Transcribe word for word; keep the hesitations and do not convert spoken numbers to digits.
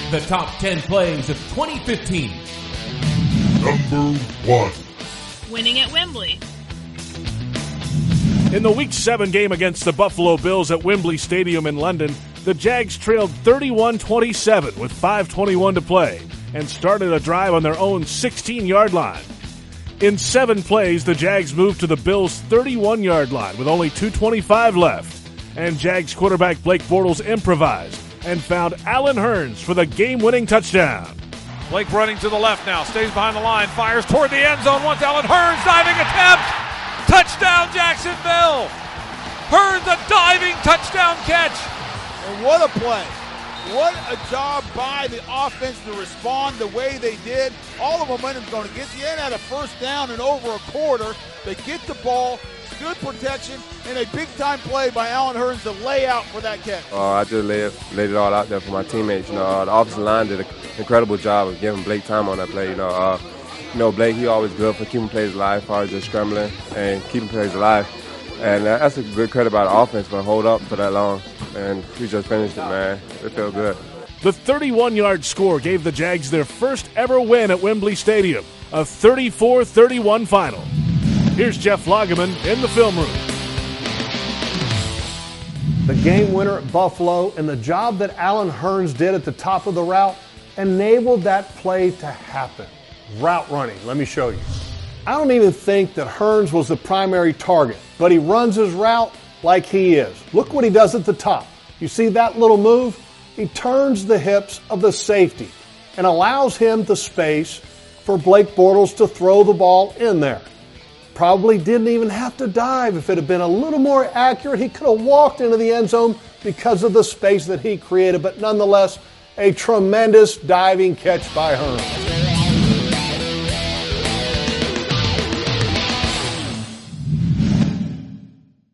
The top ten plays of twenty fifteen. Number one. Winning at Wembley. In the Week seven game against the Buffalo Bills at Wembley Stadium in London, the Jags trailed thirty-one twenty-seven with five twenty-one to play and started a drive on their own sixteen-yard line. In seven plays, the Jags moved to the Bills' thirty-one-yard line with only two twenty-five left, and Jags quarterback Blake Bortles improvised and found Allen Hurns for the game-winning touchdown. Blake running to the left now, stays behind the line, fires toward the end zone, wants Allen Hurns, diving attempt! Touchdown, Jacksonville! Hurns, a diving touchdown catch! And what a play. What a job by the offense to respond the way they did. All the momentum's going to get you in at a first down in over a quarter. They get the ball, good protection, and a big-time play by Allen Hurns to lay out for that catch. Uh, I just laid, laid it all out there for my teammates. You know, uh, the offensive line did an incredible job of giving Blake time on that play. You know, uh, you know, Blake, he always good for keeping plays alive, as far as just scrambling and keeping plays alive. And uh, that's a good credit by the offense for hold up for that long. And we just finished it, man. It felt good. The thirty-one-yard score gave the Jags their first ever win at Wembley Stadium, a thirty-four thirty-one final. Here's Jeff Lageman in the film room. The game winner at Buffalo and the job that Allen Hurns did at the top of the route enabled that play to happen. Route running, let me show you. I don't even think that Hurns was the primary target, but he runs his route like he is. Look what he does at the top. You see that little move? He turns the hips of the safety and allows him the space for Blake Bortles to throw the ball in there. Probably didn't even have to dive. If it had been a little more accurate, he could have walked into the end zone because of the space that he created. But nonetheless, a tremendous diving catch by Hurns.